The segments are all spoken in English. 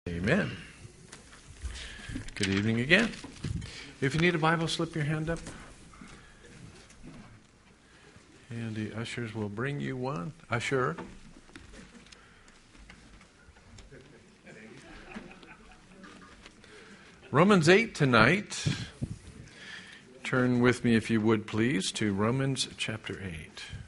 Amen. Good evening again. If you need a Bible, slip your hand up. And the ushers will bring you one. Usher. Romans 8 tonight. Turn with me, if you would, please, to Romans chapter 8.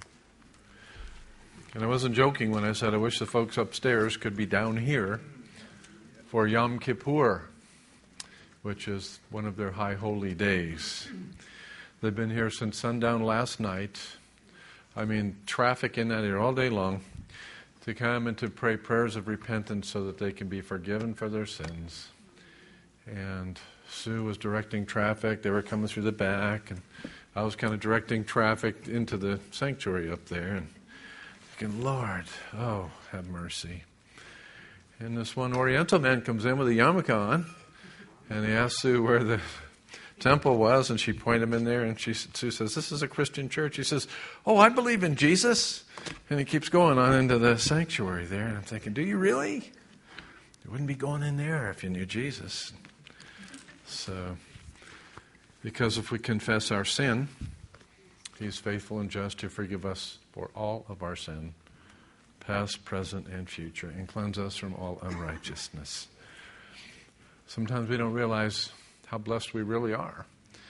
And I wasn't joking when I said I wish the folks upstairs could be down here for Yom Kippur, which is one of their high holy days. They've been here since sundown last night. I mean, traffic in that here all day long to come and to pray prayers of repentance so that they can be forgiven for their sins. And Sue was directing traffic. They were coming through the back, and I was kind of directing traffic into the sanctuary up there. And thinking, Lord, oh, have mercy. And this one Oriental man comes in with a yarmulke on, and he asks Sue where the temple was, and she pointed him in there, and Sue says, "This is a Christian church." He says, "Oh, I believe in Jesus." And he keeps going on into the sanctuary there, and I'm thinking, do you really? You wouldn't be going in there if you knew Jesus. So, because if we confess our sin, He's faithful and just to forgive us for all of our sin, past, present, and future, and cleanse us from all unrighteousness. Sometimes we don't realize how blessed we really are.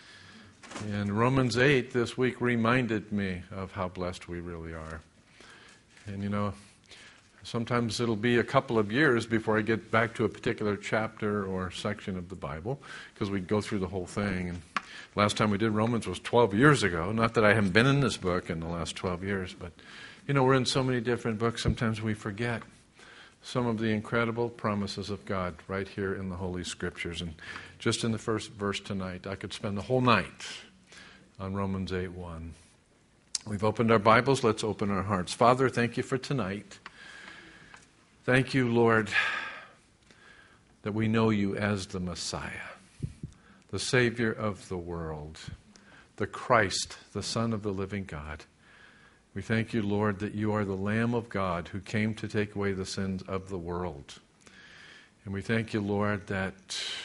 And Romans 8 this week reminded me of how blessed we really are. And you know, sometimes it'll be a couple of years before I get back to a particular chapter or section of the Bible, because we go through the whole thing. And last time we did Romans was 12 years ago. Not that I haven't been in this book in the last 12 years, but you know, we're in so many different books, sometimes we forget some of the incredible promises of God right here in the Holy Scriptures. And just in the first verse tonight, I could spend the whole night on Romans 8:1. We've opened our Bibles, let's open our hearts. Father, thank you for tonight. Thank you, Lord, that we know you as the Messiah, the Savior of the world, the Christ, the Son of the living God. We thank you, Lord, that you are the Lamb of God who came to take away the sins of the world. And we thank you, Lord, that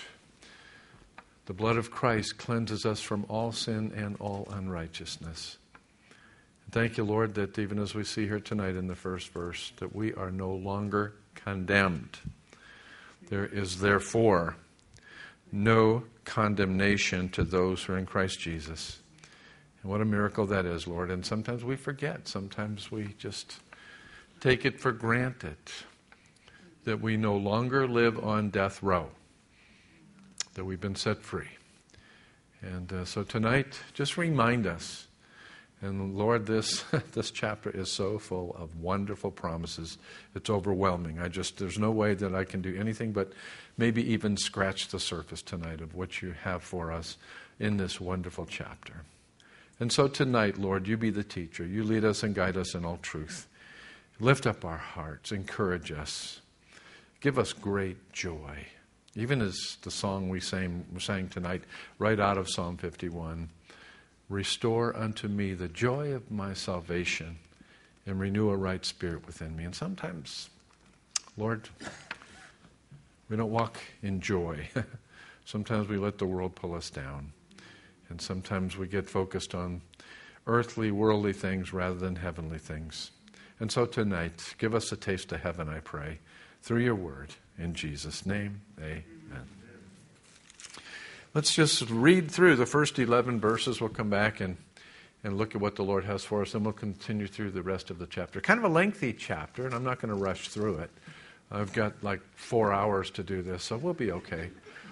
the blood of Christ cleanses us from all sin and all unrighteousness. And thank you, Lord, that even as we see here tonight in the first verse, that we are no longer condemned. There is therefore no condemnation to those who are in Christ Jesus. And what a miracle that is, Lord. And sometimes we forget. Sometimes we just take it for granted that we no longer live on death row, that we've been set free. And so tonight, just remind us. And Lord, this chapter is so full of wonderful promises. It's overwhelming. There's no way that I can do anything but maybe even scratch the surface tonight of what you have for us in this wonderful chapter. And so tonight, Lord, you be the teacher. You lead us and guide us in all truth. Lift up our hearts. Encourage us. Give us great joy. Even as the song we sang tonight, right out of Psalm 51. Restore unto me the joy of my salvation and renew a right spirit within me. And sometimes, Lord, we don't walk in joy. Sometimes we let the world pull us down. And sometimes we get focused on earthly, worldly things rather than heavenly things. And so tonight, give us a taste of heaven, I pray, through your word. In Jesus' name, amen. Let's just read through the first 11 verses. We'll come back and look at what the Lord has for us, and we'll continue through the rest of the chapter. Kind of a lengthy chapter, and I'm not going to rush through it. I've got like 4 hours to do this, so we'll be okay.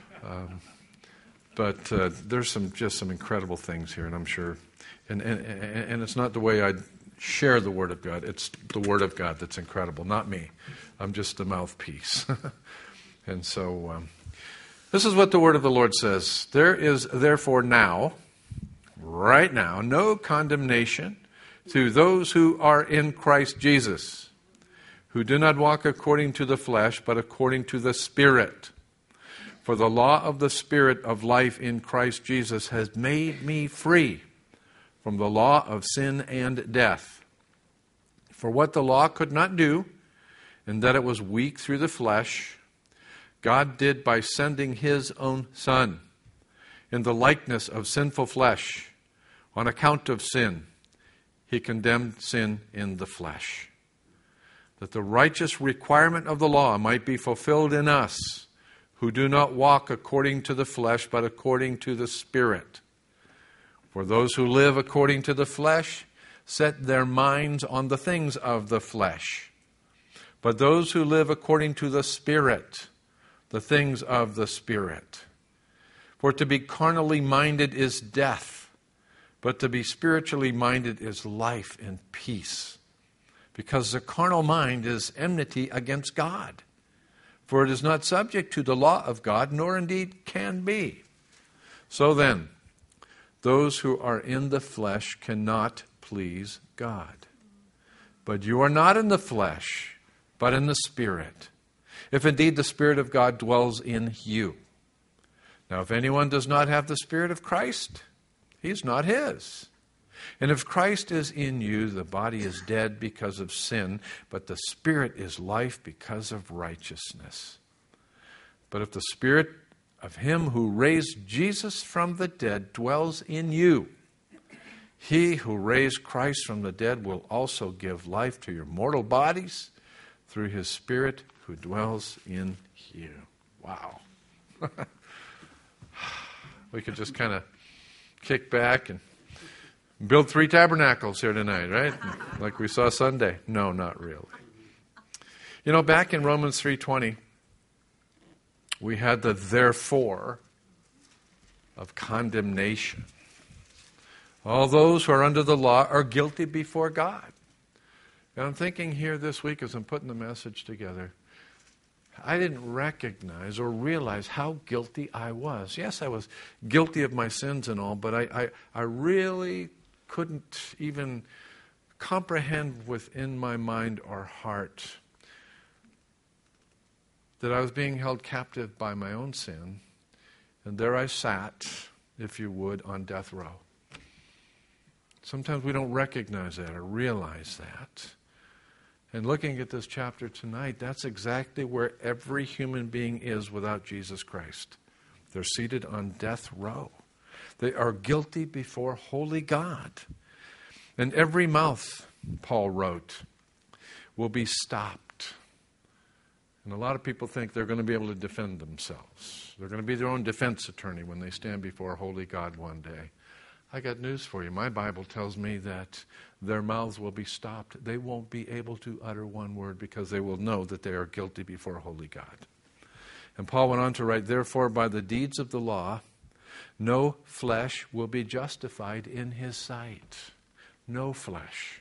But there's some incredible things here, and I'm sure, and it's not the way I share the Word of God. It's the Word of God that's incredible, not me. I'm just the mouthpiece. And so this is what the Word of the Lord says. There is therefore now, right now, no condemnation to those who are in Christ Jesus, who do not walk according to the flesh, but according to the Spirit. For the law of the Spirit of life in Christ Jesus has made me free from the law of sin and death. For what the law could not do, in that it was weak through the flesh, God did by sending His own Son in the likeness of sinful flesh. On account of sin, He condemned sin in the flesh, that the righteous requirement of the law might be fulfilled in us, who do not walk according to the flesh, but according to the Spirit. For those who live according to the flesh set their minds on the things of the flesh. But those who live according to the Spirit, the things of the Spirit. For to be carnally minded is death, but to be spiritually minded is life and peace. Because the carnal mind is enmity against God. For it is not subject to the law of God, nor indeed can be. So then, those who are in the flesh cannot please God. But you are not in the flesh, but in the Spirit, if indeed the Spirit of God dwells in you. Now, if anyone does not have the Spirit of Christ, he is not his. And if Christ is in you, the body is dead because of sin, but the Spirit is life because of righteousness. But if the Spirit of Him who raised Jesus from the dead dwells in you, He who raised Christ from the dead will also give life to your mortal bodies through His Spirit who dwells in you. Wow. We could just kind of kick back and build 3 tabernacles here tonight, right? Like we saw Sunday. No, not really. You know, back in Romans 3:20, we had the therefore of condemnation. All those who are under the law are guilty before God. And I'm thinking here this week as I'm putting the message together, I didn't recognize or realize how guilty I was. Yes, I was guilty of my sins and all, but I really couldn't even comprehend within my mind or heart that I was being held captive by my own sin. And there I sat, if you would, on death row. Sometimes we don't recognize that or realize that. And looking at this chapter tonight, that's exactly where every human being is without Jesus Christ. They're seated on death row. They are guilty before holy God. And every mouth, Paul wrote, will be stopped. And a lot of people think they're going to be able to defend themselves. They're going to be their own defense attorney when they stand before a holy God one day. I got news for you. My Bible tells me that their mouths will be stopped. They won't be able to utter one word because they will know that they are guilty before a holy God. And Paul went on to write, therefore, by the deeds of the law, no flesh will be justified in His sight. No flesh.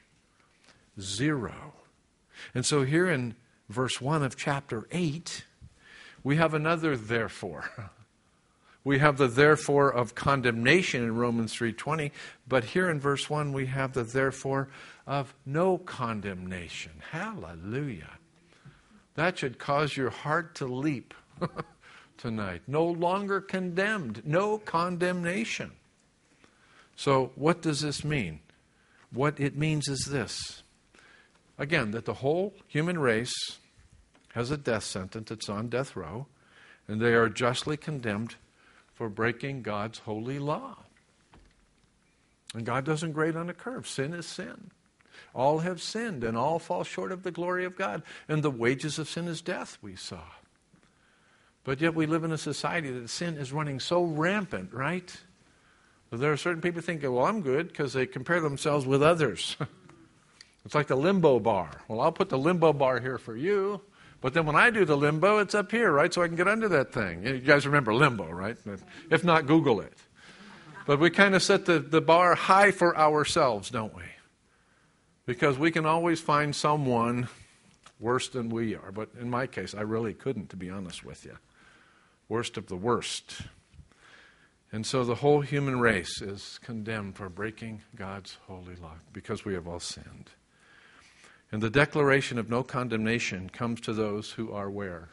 0. And so here in verse 1 of chapter 8, we have another therefore. We have the therefore of condemnation in Romans 3:20, but here in verse 1 we have the therefore of no condemnation. Hallelujah. That should cause your heart to leap tonight. No longer condemned. No condemnation. So what does this mean? What it means is this. Again, that the whole human race has a death sentence. It's on death row. And they are justly condemned for breaking God's holy law. And God doesn't grade on a curve. Sin is sin. All have sinned and all fall short of the glory of God. And the wages of sin is death, we saw. But yet we live in a society that sin is running so rampant, right? There are certain people thinking, well, I'm good because they compare themselves with others. It's like the limbo bar. Well, I'll put the limbo bar here for you. But then when I do the limbo, it's up here, right? So I can get under that thing. You guys remember limbo, right? If not, Google it. But we kind of set the bar high for ourselves, don't we? Because we can always find someone worse than we are. But in my case, I really couldn't, to be honest with you. Worst of the worst. And so the whole human race is condemned for breaking God's holy law because we have all sinned. And the declaration of no condemnation comes to those who are where?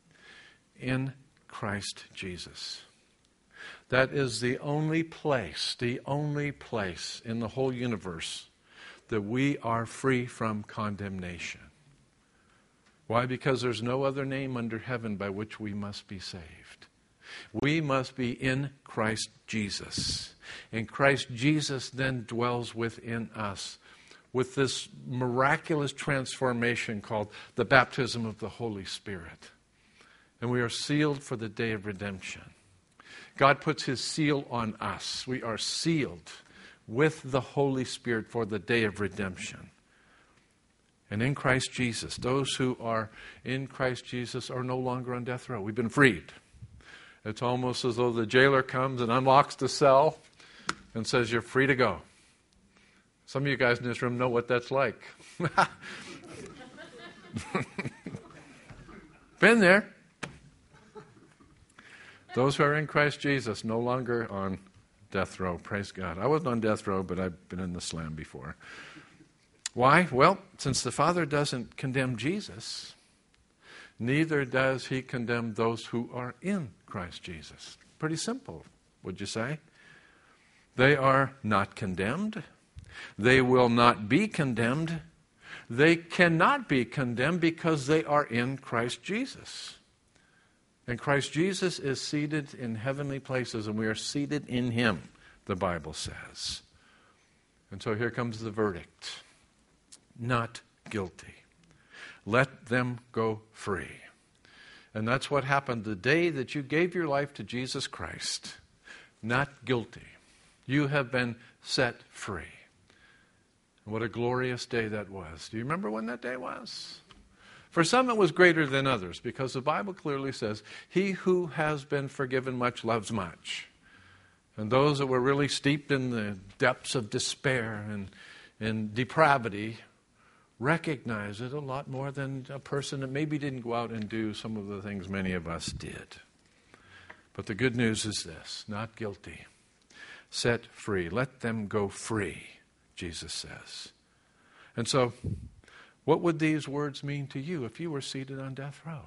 In Christ Jesus. That is the only place in the whole universe that we are free from condemnation. Why? Because there's no other name under heaven by which we must be saved. We must be in Christ Jesus. And Christ Jesus then dwells within us with this miraculous transformation called the baptism of the Holy Spirit. And we are sealed for the day of redemption. God puts His seal on us. We are sealed with the Holy Spirit for the day of redemption. And in Christ Jesus, those who are in Christ Jesus are no longer on death row. We've been freed. It's almost as though the jailer comes and unlocks the cell and says, you're free to go. Some of you guys in this room know what that's like. Been there. Those who are in Christ Jesus no longer on death row. Praise God. I wasn't on death row, but I've been in the slam before. Why? Well, since the Father doesn't condemn Jesus, neither does He condemn those who are in Christ Jesus. Pretty simple, would you say? They are not condemned. They will not be condemned. They cannot be condemned because they are in Christ Jesus. And Christ Jesus is seated in heavenly places, and we are seated in Him, the Bible says. And so here comes the verdict. Not guilty. Let them go free. And that's what happened the day that you gave your life to Jesus Christ. Not guilty. You have been set free. What a glorious day that was. Do you remember when that day was? For some it was greater than others, because the Bible clearly says, he who has been forgiven much loves much. And those that were really steeped in the depths of despair and depravity recognize it a lot more than a person that maybe didn't go out and do some of the things many of us did. But the good news is this: not guilty, set free. Let them go free, Jesus says. And so, what would these words mean to you if you were seated on death row?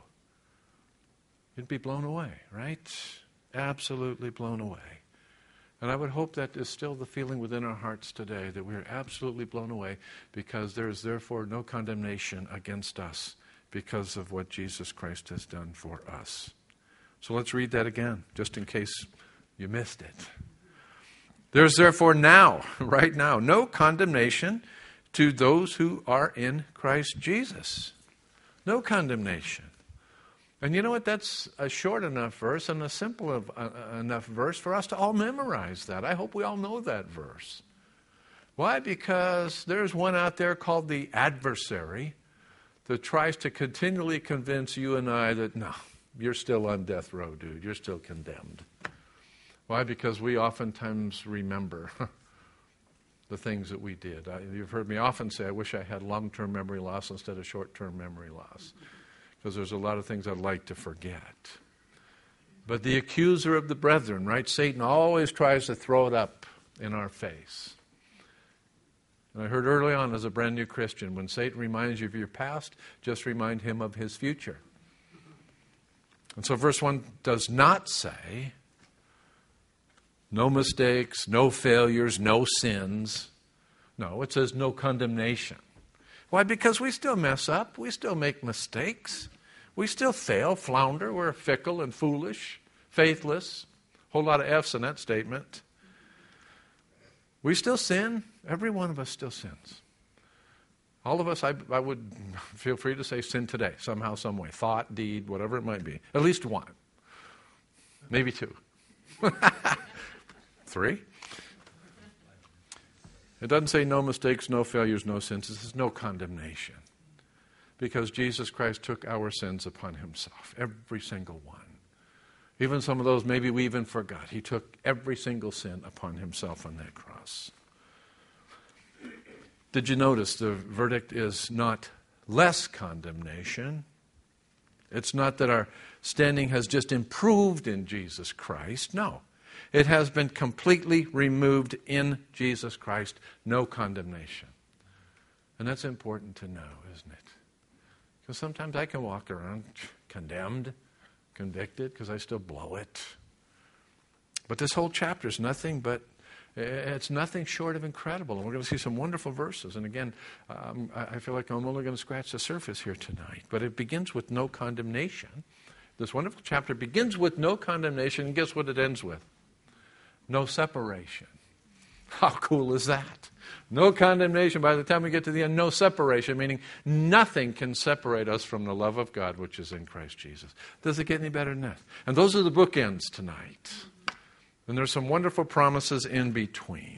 You'd be blown away, right? Absolutely blown away. And I would hope that is still the feeling within our hearts today, that we are absolutely blown away, because there is therefore no condemnation against us because of what Jesus Christ has done for us. So let's read that again, just in case you missed it. There's therefore now, right now, no condemnation to those who are in Christ Jesus. No condemnation. And you know what? That's a short enough verse and a simple enough verse for us to all memorize that. I hope we all know that verse. Why? Because there's one out there called the adversary that tries to continually convince you and I that, no, you're still on death row, dude. You're still condemned. Why? Because we oftentimes remember the things that we did. You've heard me often say, I wish I had long-term memory loss instead of short-term memory loss, because there's a lot of things I'd like to forget. But the accuser of the brethren, right? Satan always tries to throw it up in our face. And I heard early on as a brand new Christian, when Satan reminds you of your past, just remind him of his future. And so verse 1 does not say, no mistakes, no failures, no sins. No, it says no condemnation. Why? Because we still mess up. We still make mistakes. We still fail, flounder. We're fickle and foolish, faithless. Whole lot of F's in that statement. We still sin. Every one of us still sins. All of us, I would feel free to say, sin today, somehow, some way. Thought, deed, whatever it might be. At least one. Maybe two. 3. It doesn't say no mistakes, no failures, no sins. It says no condemnation. Because Jesus Christ took our sins upon Himself. Every single one. Even some of those maybe we even forgot. He took every single sin upon Himself on that cross. Did you notice the verdict is not less condemnation? It's not that our standing has just improved in Jesus Christ. No. It has been completely removed in Jesus Christ. No condemnation. And that's important to know, isn't it? Because sometimes I can walk around condemned, convicted, because I still blow it. But this whole chapter is nothing but It's nothing short of incredible. And we're going to see some wonderful verses. And again, I feel like I'm only going to scratch the surface here tonight. But it begins with no condemnation. This wonderful chapter begins with no condemnation. And guess what it ends with? No separation. How cool is that? No condemnation. By the time we get to the end, no separation, meaning nothing can separate us from the love of God, which is in Christ Jesus. Does it get any better than that? And those are the bookends tonight. And there's some wonderful promises in between.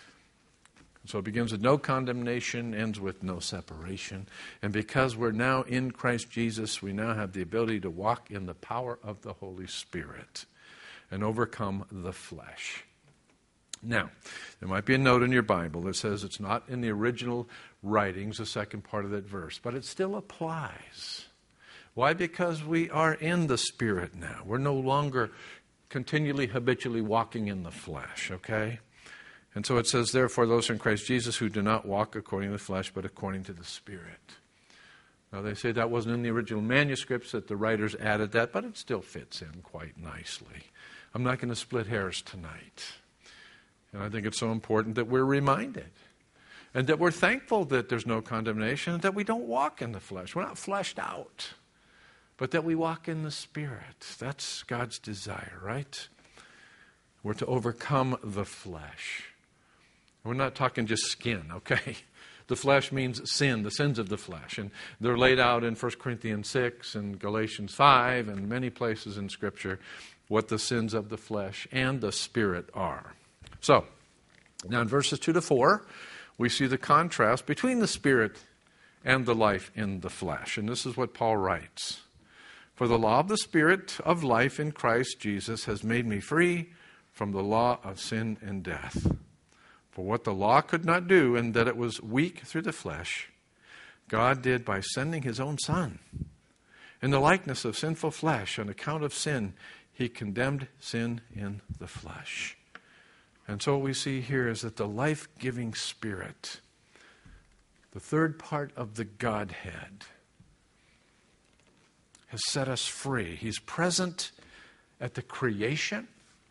So it begins with no condemnation, ends with no separation. And because we're now in Christ Jesus, we now have the ability to walk in the power of the Holy Spirit and overcome the flesh. Now, there might be a note in your Bible that says it's not in the original writings, the second part of that verse, but it still applies. Why? Because we are in the Spirit now. We're no longer continually, habitually walking in the flesh, okay? And so it says, therefore, those in Christ Jesus who do not walk according to the flesh, but according to the Spirit. Now, they say that wasn't in the original manuscripts, that the writers added that, but it still fits in quite nicely. I'm not going to split hairs tonight. And I think it's so important that we're reminded and that we're thankful that there's no condemnation and that we don't walk in the flesh. We're not fleshed out, but that we walk in the Spirit. That's God's desire, right? We're to overcome the flesh. We're not talking just skin, okay? The flesh means sin, the sins of the flesh. And they're laid out in 1 Corinthians 6 and Galatians 5 and many places in Scripture what the sins of the flesh and the Spirit are. So, now in verses 2 to 4, we see the contrast between the Spirit and the life in the flesh. And this is what Paul writes. For the law of the Spirit of life in Christ Jesus has made me free from the law of sin and death. For what the law could not do, in that it was weak through the flesh, God did by sending his own Son. In the likeness of sinful flesh, on account of sin, he condemned sin in the flesh. And so what we see here is that the life-giving Spirit, the third part of the Godhead, has set us free. He's present at the creation.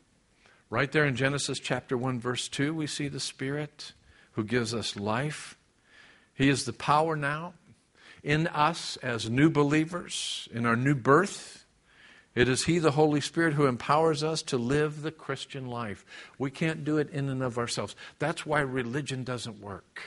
Right there in Genesis chapter 1, verse 2, we see the Spirit who gives us life. He is the power now in us as new believers, in our new birth. It is He, the Holy Spirit, who empowers us to live the Christian life. We can't do it in and of ourselves. That's why religion doesn't work.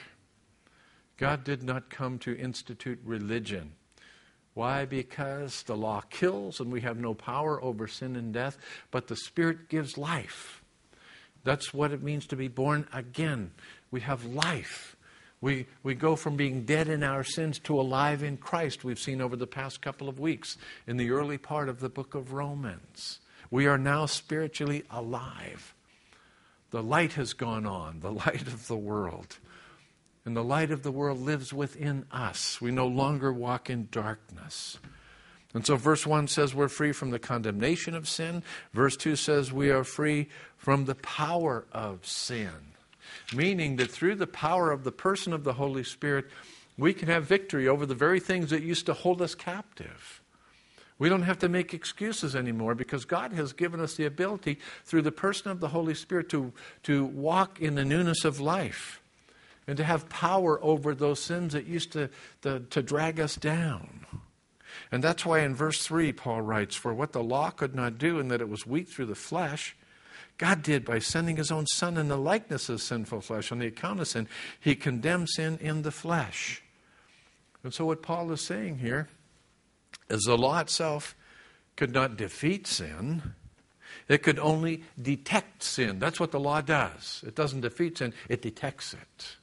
God did not come to institute religion. Why? Because the law kills and we have no power over sin and death, but the Spirit gives life. That's what it means to be born again. We have life. We go from being dead in our sins to alive in Christ, we've seen over the past couple of weeks in the early part of the book of Romans. We are now spiritually alive. The light has gone on, the light of the world. And the light of the world lives within us. We no longer walk in darkness. And so verse 1 says we're free from the condemnation of sin. Verse 2 says we are free from the power of sin. Meaning that through the power of the person of the Holy Spirit, we can have victory over the very things that used to hold us captive. We don't have to make excuses anymore because God has given us the ability through the person of the Holy Spirit to walk in the newness of life and to have power over those sins that used to drag us down. And that's why in verse 3 Paul writes, for what the law could not do in that it was weak through the flesh, God did by sending his own Son in the likeness of sinful flesh. On the account of sin, he condemned sin in the flesh. And so what Paul is saying here is the law itself could not defeat sin. It could only detect sin. That's what the law does. It doesn't defeat sin, it detects it.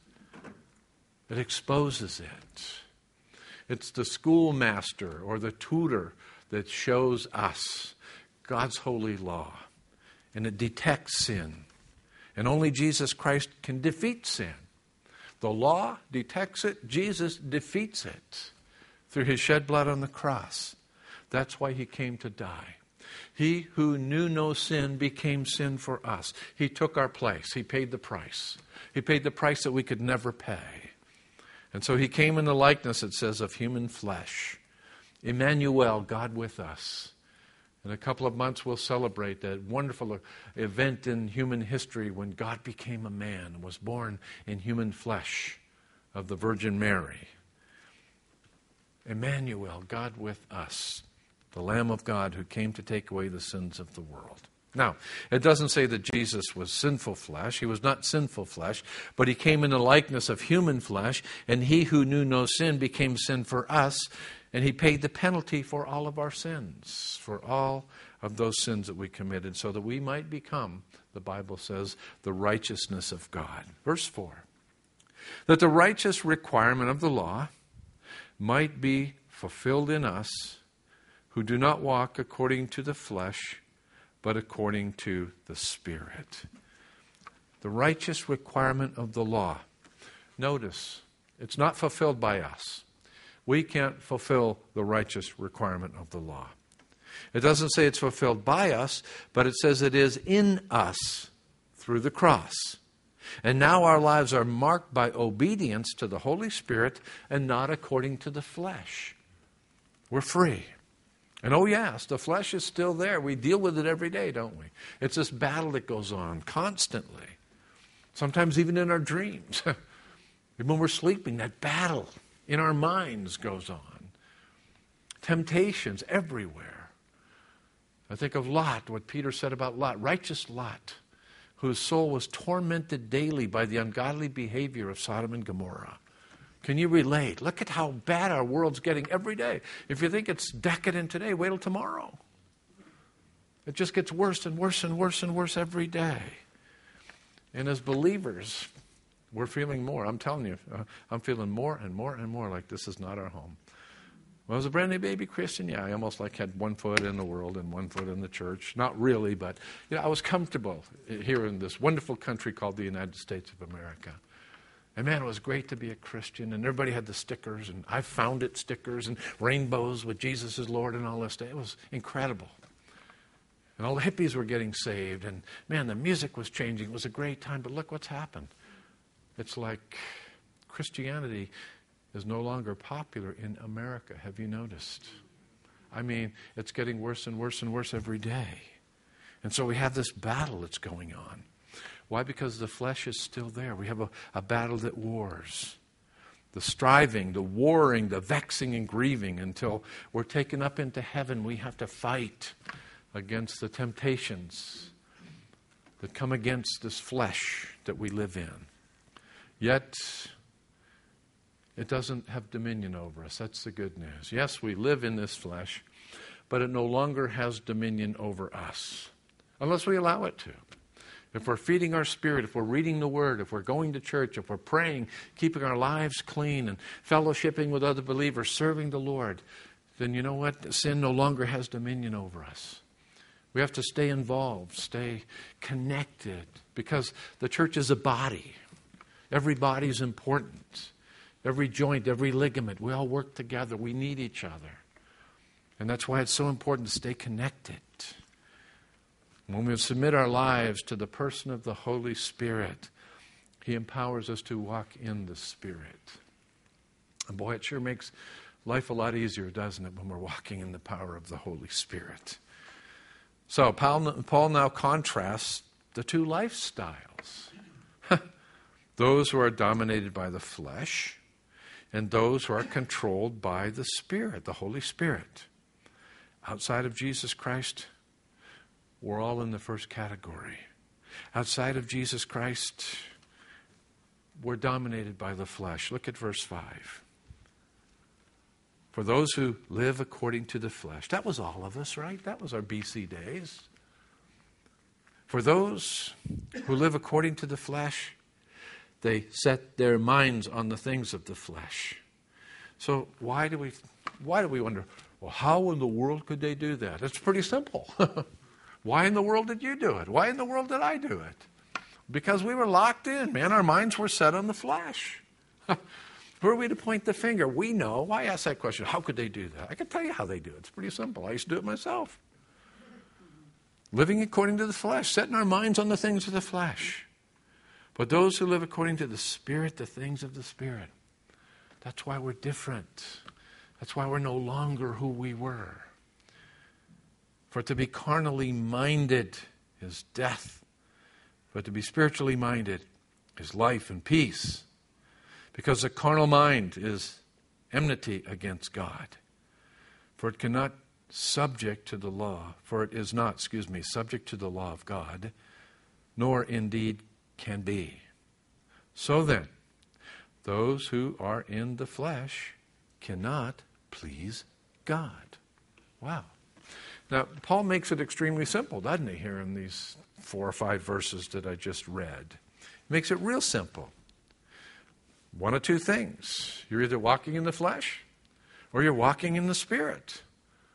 It exposes it. It's the schoolmaster or the tutor that shows us God's holy law. And it detects sin. And only Jesus Christ can defeat sin. The law detects it. Jesus defeats it through his shed blood on the cross. That's why he came to die. He who knew no sin became sin for us. He took our place. He paid the price. He paid the price that we could never pay. And so he came in the likeness, it says, of human flesh. Emmanuel, God with us. In a couple of months, we'll celebrate that wonderful event in human history when God became a man and was born in human flesh of the Virgin Mary. Emmanuel, God with us, the Lamb of God who came to take away the sins of the world. Now, it doesn't say that Jesus was sinful flesh. He was not sinful flesh, but he came in the likeness of human flesh, and he who knew no sin became sin for us, and he paid the penalty for all of our sins, for all of those sins that we committed, so that we might become, the Bible says, the righteousness of God. Verse 4, that the righteous requirement of the law might be fulfilled in us who do not walk according to the flesh, but according to the Spirit. The righteous requirement of the law. Notice, it's not fulfilled by us. We can't fulfill the righteous requirement of the law. It doesn't say it's fulfilled by us, but it says it is in us through the cross. And now our lives are marked by obedience to the Holy Spirit and not according to the flesh. We're free. And oh yes, the flesh is still there. We deal with it every day, don't we? It's this battle that goes on constantly. Sometimes even in our dreams. Even when we're sleeping, that battle in our minds goes on. Temptations everywhere. I think of Lot, what Peter said about Lot, righteous Lot, whose soul was tormented daily by the ungodly behavior of Sodom and Gomorrah. Can you relate? Look at how bad our world's getting every day. If you think it's decadent today, wait till tomorrow. It just gets worse and worse and worse and worse every day. And as believers, we're feeling more. I'm telling you, I'm feeling more and more and more like this is not our home. When I was a brand new baby Christian, yeah, I almost like had one foot in the world and one foot in the church. Not really, but I was comfortable here in this wonderful country called the United States of America. And man, it was great to be a Christian, and everybody had the stickers, and I found it stickers and rainbows with Jesus is Lord and all this stuff. It was incredible. And all the hippies were getting saved, and man, the music was changing. It was a great time, but look what's happened. It's like Christianity is no longer popular in America. Have you noticed? I mean, it's getting worse and worse and worse every day. And so we have this battle that's going on. Why? Because the flesh is still there. We have a battle that wars. The striving, the warring, the vexing and grieving until we're taken up into heaven. We have to fight against the temptations that come against this flesh that we live in. Yet, it doesn't have dominion over us. That's the good news. Yes, we live in this flesh, but it no longer has dominion over us, unless we allow it to. If we're feeding our spirit, if we're reading the Word, if we're going to church, if we're praying, keeping our lives clean and fellowshipping with other believers, serving the Lord, then you know what? Sin no longer has dominion over us. We have to stay involved, stay connected, because the church is a body. Every body is important. Every joint, every ligament, we all work together. We need each other. And that's why it's so important to stay connected. When we submit our lives to the person of the Holy Spirit, He empowers us to walk in the Spirit. And boy, it sure makes life a lot easier, doesn't it, when we're walking in the power of the Holy Spirit. So Paul now contrasts the two lifestyles. Those who are dominated by the flesh and those who are controlled by the Spirit, the Holy Spirit. Outside of Jesus Christ, we're all in the first category. Outside of Jesus Christ, we're dominated by the flesh. Look at verse 5. For those who live according to the flesh. That was all of us, right? That was our BC days. For those who live according to the flesh, they set their minds on the things of the flesh. So why do we wonder, well, how in the world could they do that? It's pretty simple. Why in the world did you do it? Why in the world did I do it? Because we were locked in, man. Our minds were set on the flesh. Who are we to point the finger? We know. Why ask that question? How could they do that? I can tell you how they do it. It's pretty simple. I used to do it myself. Living according to the flesh, setting our minds on the things of the flesh. But those who live according to the Spirit, the things of the Spirit. That's why we're different. That's why we're no longer who we were. For to be carnally minded is death, but to be spiritually minded is life and peace. Because the carnal mind is enmity against God. For it is not subject to the law of God, nor indeed can be. So then, those who are in the flesh cannot please God. Wow. Now, Paul makes it extremely simple, doesn't he, here in these 4 or 5 verses that I just read. He makes it real simple. One of two things. You're either walking in the flesh or you're walking in the Spirit.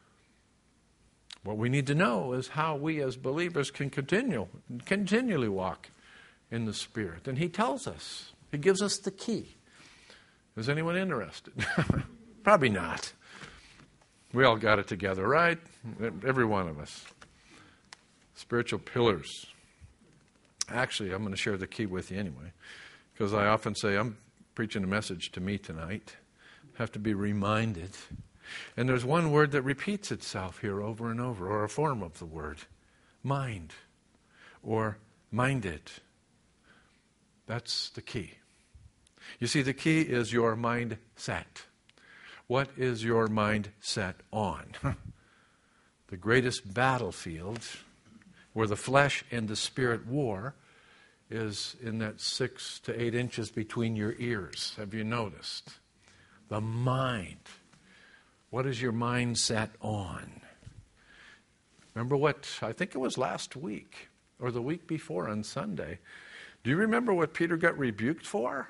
What we need to know is how we as believers can continually walk in the Spirit. And he tells us. He gives us the key. Is anyone interested? Probably not. We all got it together, right? Every one of us. Spiritual pillars. Actually, I'm going to share the key with you anyway. Because I often say, I'm preaching a message to me tonight. I have to be reminded. And there's one word that repeats itself here over and over, or a form of the word. Mind. Or minded. That's the key. You see, the key is your mindset. What is your mind set on? The greatest battlefield where the flesh and the spirit war is in that 6 to 8 inches between your ears. Have you noticed? The mind. What is your mind set on? Remember what, I think it was last week or the week before on Sunday. Do you remember what Peter got rebuked for?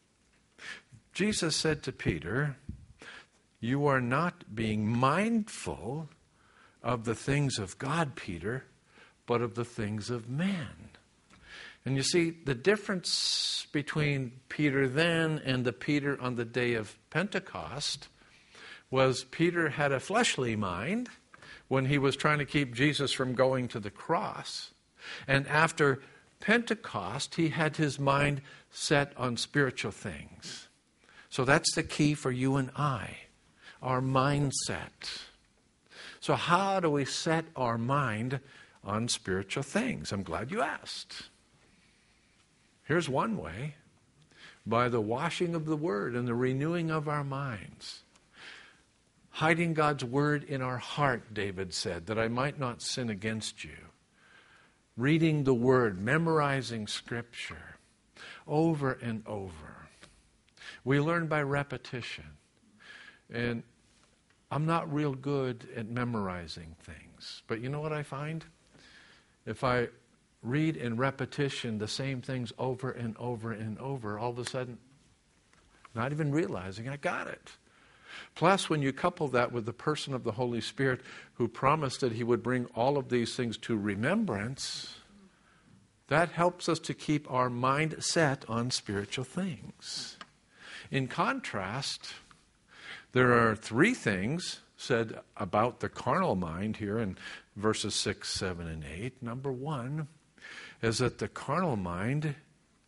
Jesus said to Peter, "You are not being mindful of the things of God, Peter, but of the things of man." And you see, the difference between Peter then and the Peter on the day of Pentecost was Peter had a fleshly mind when he was trying to keep Jesus from going to the cross. And after Pentecost, he had his mind set on spiritual things. So that's the key for you and I, our mindset. So how do we set our mind on spiritual things? I'm glad you asked. Here's one way. By the washing of the Word and the renewing of our minds. Hiding God's Word in our heart, David said, that I might not sin against you. Reading the Word, memorizing Scripture over and over. We learn by repetition. And I'm not real good at memorizing things. But you know what I find? If I read in repetition the same things over and over and over, all of a sudden, not even realizing I got it. Plus, when you couple that with the person of the Holy Spirit who promised that he would bring all of these things to remembrance, that helps us to keep our mind set on spiritual things. In contrast, there are 3 things said about the carnal mind here in verses 6, 7, and 8. Number 1 is that the carnal mind,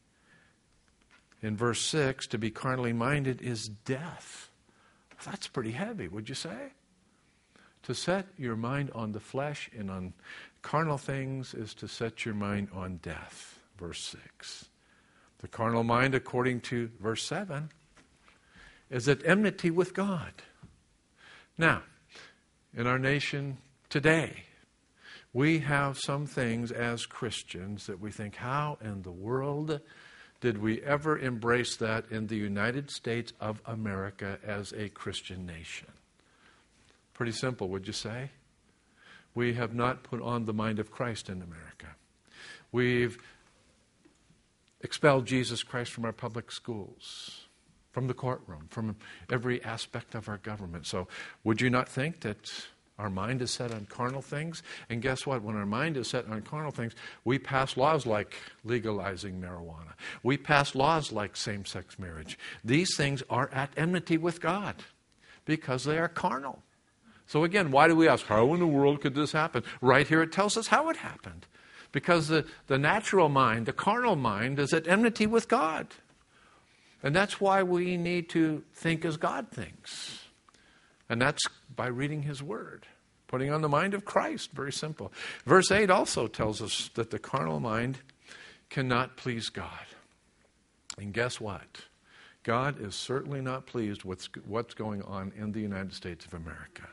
in verse 6, to be carnally minded is death. That's pretty heavy, would you say? To set your mind on the flesh and on carnal things is to set your mind on death, verse 6. The carnal mind, according to verse 7, is at enmity with God. Now, in our nation today, we have some things as Christians that we think, how in the world did we ever embrace that in the United States of America as a Christian nation? Pretty simple, would you say? We have not put on the mind of Christ in America. We've expelled Jesus Christ from our public schools, from the courtroom, from every aspect of our government. So would you not think that our mind is set on carnal things? And guess what? When our mind is set on carnal things, we pass laws like legalizing marijuana. We pass laws like same-sex marriage. These things are at enmity with God because they are carnal. So again, why do we ask, how in the world could this happen? Right here it tells us how it happened. Because the natural mind, the carnal mind, is at enmity with God. And that's why we need to think as God thinks. And that's by reading His Word. Putting on the mind of Christ. Very simple. Verse 8 also tells us that the carnal mind cannot please God. And guess what? God is certainly not pleased with what's going on in the United States of America.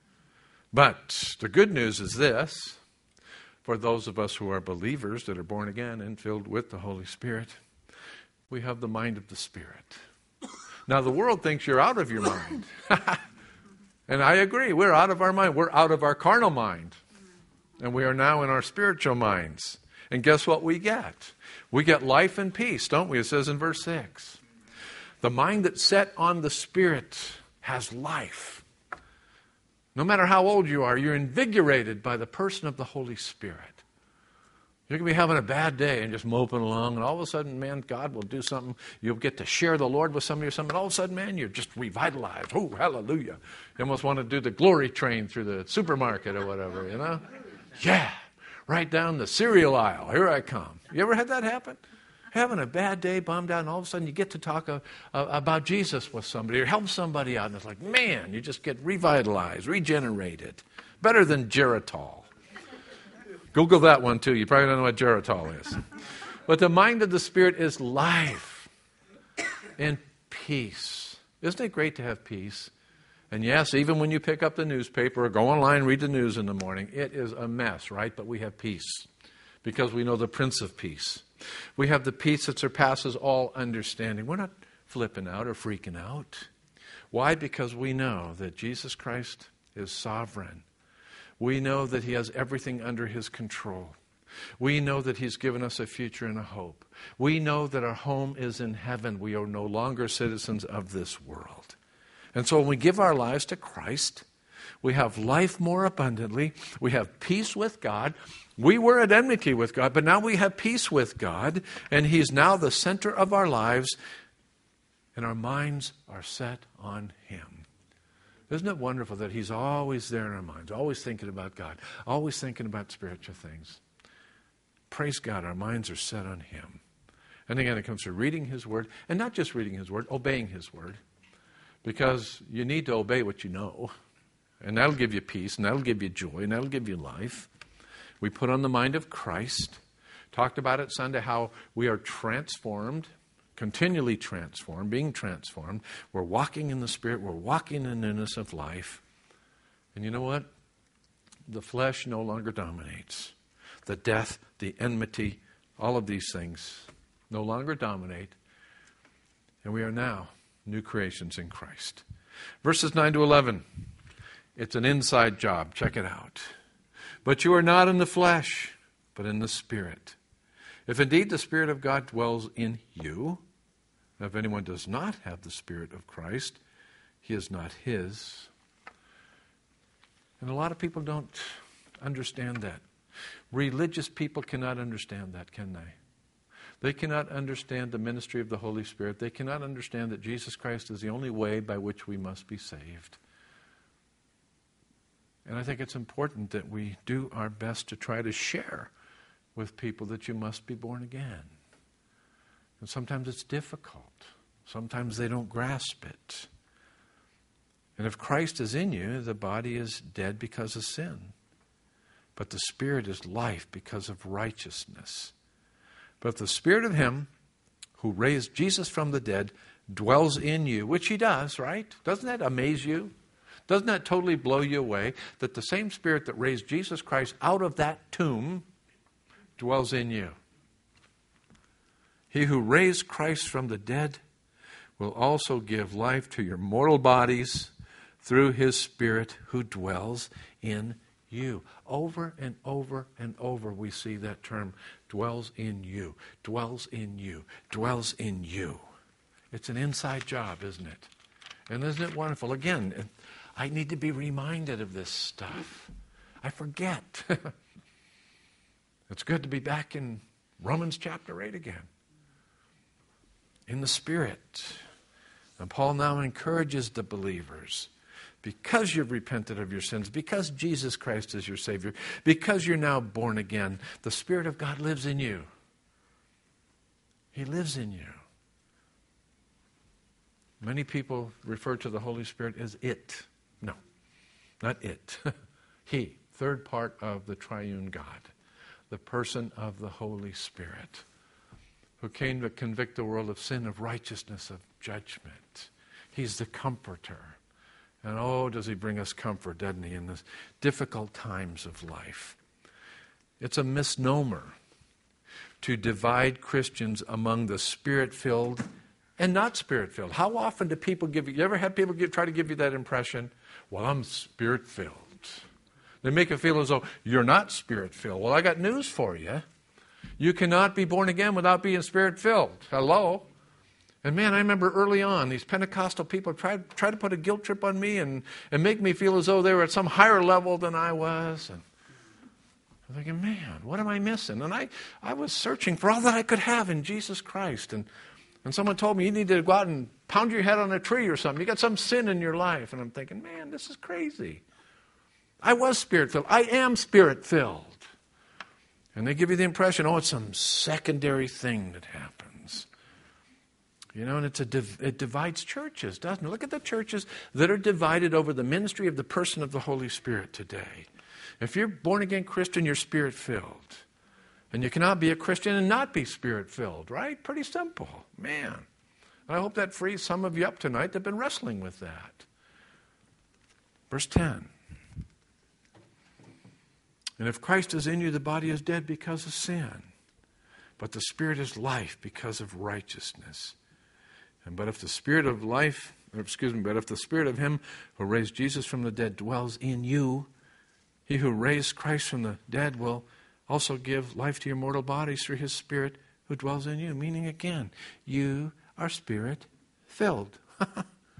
But the good news is this, for those of us who are believers that are born again and filled with the Holy Spirit, we have the mind of the Spirit. Now the world thinks you're out of your mind. And I agree, we're out of our mind. We're out of our carnal mind. And we are now in our spiritual minds. And guess what we get? We get life and peace, don't we? It says in verse 6. The mind that's set on the Spirit has life. No matter how old you are, you're invigorated by the person of the Holy Spirit. You can be having a bad day and just moping along, and all of a sudden, man, God will do something. You'll get to share the Lord with somebody or something, and all of a sudden, man, you're just revitalized. Oh, hallelujah. You almost want to do the glory train through the supermarket or whatever, you know? Yeah, right down the cereal aisle. Here I come. You ever had that happen? Having a bad day, bummed out, and all of a sudden you get to talk about Jesus with somebody or help somebody out, and it's like, man, you just get revitalized, regenerated. Better than Geritol. Google that one too. You probably don't know what Geritol is. But the mind of the Spirit is life and peace. Isn't it great to have peace? And yes, even when you pick up the newspaper or go online and read the news in the morning, it is a mess, right? But we have peace because we know the Prince of Peace. We have the peace that surpasses all understanding. We're not flipping out or freaking out. Why? Because we know that Jesus Christ is sovereign. We know that He has everything under His control. We know that He's given us a future and a hope. We know that our home is in heaven. We are no longer citizens of this world. And so when we give our lives to Christ, we have life more abundantly. We have peace with God. We were at enmity with God, but now we have peace with God, and He's now the center of our lives, and our minds are set on Him. Isn't it wonderful that He's always there in our minds, always thinking about God, always thinking about spiritual things? Praise God, our minds are set on Him. And again, it comes to reading His Word, and not just reading His Word, obeying His Word. Because you need to obey what you know, and that'll give you peace, and that'll give you joy, and that'll give you life. We put on the mind of Christ. Talked about it Sunday, how we are transformed, continually transformed, being transformed. We're walking in the Spirit. We're walking in newness of life. And you know what? The flesh no longer dominates. The death, the enmity, all of these things no longer dominate. And we are now new creations in Christ. Verses 9 to 11. It's an inside job. Check it out. But you are not in the flesh, but in the Spirit. If indeed the Spirit of God dwells in you, if anyone does not have the Spirit of Christ, he is not his. And a lot of people don't understand that. Religious people cannot understand that, can they? They cannot understand the ministry of the Holy Spirit. They cannot understand that Jesus Christ is the only way by which we must be saved. And I think it's important that we do our best to try to share with people that you must be born again. And sometimes it's difficult. Sometimes they don't grasp it. And if Christ is in you, the body is dead because of sin. But the Spirit is life because of righteousness. But if the Spirit of Him who raised Jesus from the dead dwells in you, which He does, right? Doesn't that amaze you? Doesn't that totally blow you away? That the same Spirit that raised Jesus Christ out of that tomb dwells in you. He who raised Christ from the dead will also give life to your mortal bodies through His Spirit who dwells in you. Over and over and over we see that term, dwells in you, dwells in you, dwells in you. It's an inside job, isn't it? And isn't it wonderful? Again, I need to be reminded of this stuff. I forget. It's good to be back in Romans chapter 8 again. In the Spirit. And Paul now encourages the believers, because you've repented of your sins, because Jesus Christ is your Savior, because you're now born again, the Spirit of God lives in you. He lives in you. Many people refer to the Holy Spirit as it. No, not it. He, third part of the triune God, the person of the Holy Spirit, who came to convict the world of sin, of righteousness, of judgment. He's the comforter. And oh, does he bring us comfort, doesn't he, in the difficult times of life. It's a misnomer to divide Christians among the Spirit-filled and not Spirit-filled. How often do people give you ever had people try to give you that impression? Well, I'm Spirit-filled. They make it feel as though you're not Spirit-filled. Well, I got news for you. You cannot be born again without being Spirit-filled. Hello? And man, I remember early on, these Pentecostal people tried to put a guilt trip on me and make me feel as though they were at some higher level than I was. And I'm thinking, man, what am I missing? And I was searching for all that I could have in Jesus Christ. And someone told me, you need to go out and pound your head on a tree or something. You got some sin in your life. And I'm thinking, man, this is crazy. I was Spirit-filled. I am Spirit-filled. And they give you the impression, oh, it's some secondary thing that happens. You know, and it divides churches, doesn't it? Look at the churches that are divided over the ministry of the person of the Holy Spirit today. If you're born-again Christian, you're Spirit-filled. And you cannot be a Christian and not be Spirit-filled, right? Pretty simple. Man. I hope that frees some of you up tonight that have been wrestling with that. Verse 10. And if Christ is in you, the body is dead because of sin, but the Spirit is life because of righteousness. But if the Spirit of Him who raised Jesus from the dead dwells in you, He who raised Christ from the dead will also give life to your mortal bodies through His Spirit who dwells in you. Meaning again, you are Spirit-filled. And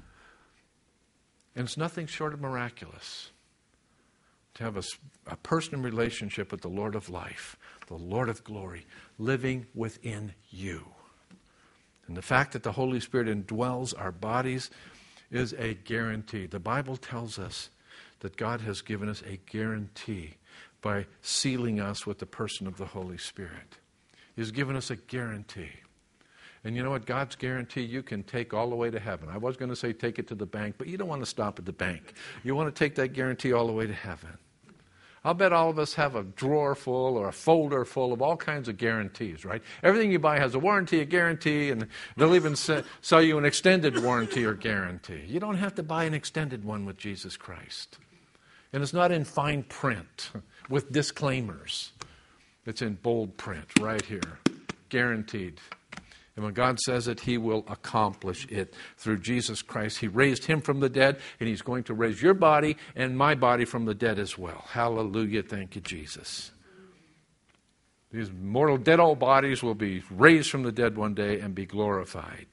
it's nothing short of miraculous to have a personal relationship with the Lord of life, the Lord of glory, living within you. And the fact that the Holy Spirit indwells our bodies is a guarantee. The Bible tells us that God has given us a guarantee by sealing us with the person of the Holy Spirit. He's given us a guarantee. And you know what? God's guarantee you can take all the way to heaven. I was going to say take it to the bank, but you don't want to stop at the bank. You want to take that guarantee all the way to heaven. I'll bet all of us have a drawer full or a folder full of all kinds of guarantees, right? Everything you buy has a warranty, a guarantee, and they'll even sell you an extended warranty or guarantee. You don't have to buy an extended one with Jesus Christ. And it's not in fine print with disclaimers. It's in bold print right here. Guaranteed. And when God says it, He will accomplish it through Jesus Christ. He raised Him from the dead, and He's going to raise your body and my body from the dead as well. Hallelujah. Thank you, Jesus. These mortal dead old bodies will be raised from the dead one day and be glorified.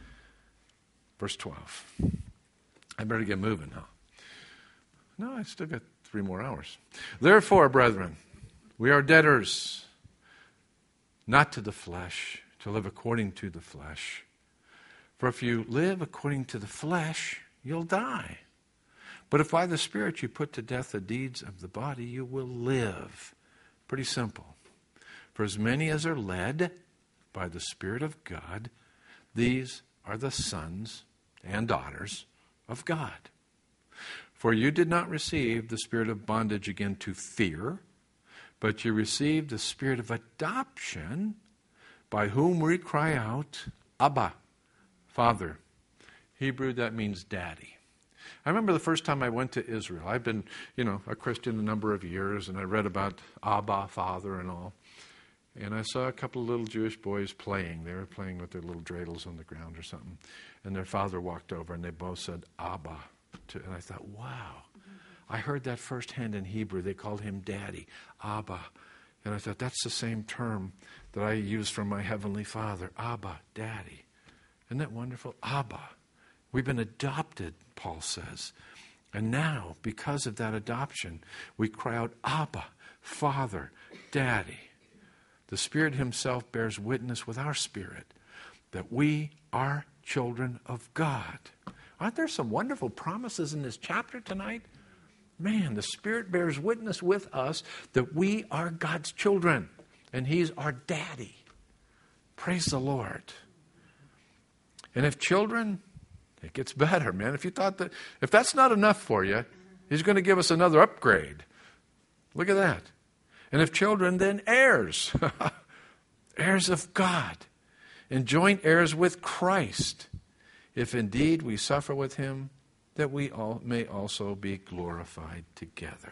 Verse 12. I better get moving, huh? No, I still got 3 more hours. Therefore, brethren, we are debtors, not to the flesh, to live according to the flesh. For if you live according to the flesh, you'll die. But if by the Spirit you put to death the deeds of the body, you will live. Pretty simple. For as many as are led by the Spirit of God, these are the sons and daughters of God. For you did not receive the spirit of bondage again to fear, but you received the spirit of adoption, by whom we cry out, Abba, Father. Hebrew, that means daddy. I remember the first time I went to Israel. I've been, a Christian a number of years, and I read about Abba, Father, and all. And I saw a couple of little Jewish boys playing. They were playing with their little dreidels on the ground or something. And their father walked over, and they both said, Abba. And I thought, wow. I heard that firsthand in Hebrew. They called him Daddy, Abba. And I thought, that's the same term that I use for my Heavenly Father, Abba, Daddy. Isn't that wonderful? Abba. We've been adopted, Paul says. And now, because of that adoption, we cry out, Abba, Father, Daddy. The Spirit Himself bears witness with our spirit that we are children of God. Aren't there some wonderful promises in this chapter tonight? Man, the Spirit bears witness with us that we are God's children, and He's our daddy. Praise the Lord. And if children, it gets better, man. If that's not enough for you, He's going to give us another upgrade. Look at that. And if children, then heirs. Heirs of God. And joint heirs with Christ. If indeed we suffer with him, that we all may also be glorified together.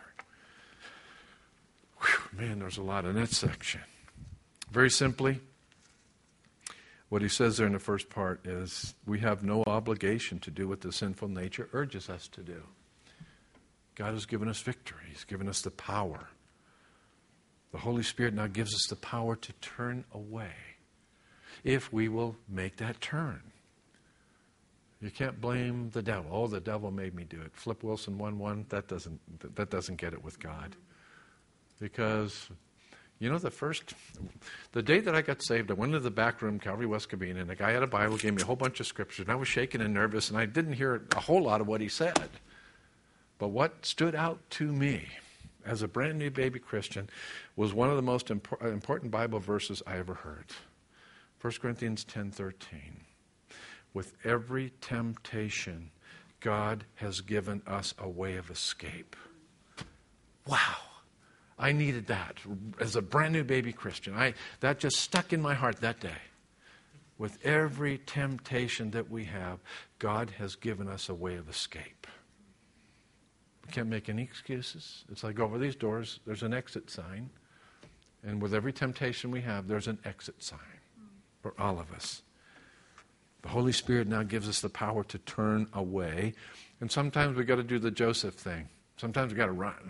Whew, man, there's a lot in that section. Very simply, what he says there in the first part is we have no obligation to do what the sinful nature urges us to do. God has given us victory. He's given us the power. The Holy Spirit now gives us the power to turn away if we will make that turn. You can't blame the devil. Oh, the devil made me do it. Flip Wilson 1:1, that doesn't get it with God. Because, you know, the day that I got saved, I went into the back room, Calvary West Covina, and the guy had a Bible, gave me a whole bunch of scriptures, and I was shaking and nervous, and I didn't hear a whole lot of what he said. But what stood out to me as a brand new baby Christian was one of the most important Bible verses I ever heard. 1 Corinthians 10:13. With every temptation, God has given us a way of escape. Wow. I needed that as a brand new baby Christian. That just stuck in my heart that day. With every temptation that we have, God has given us a way of escape. We can't make any excuses. It's like over these doors, there's an exit sign. And with every temptation we have, there's an exit sign for all of us. The Holy Spirit now gives us the power to turn away. And sometimes we've got to do the Joseph thing. Sometimes we've got to run.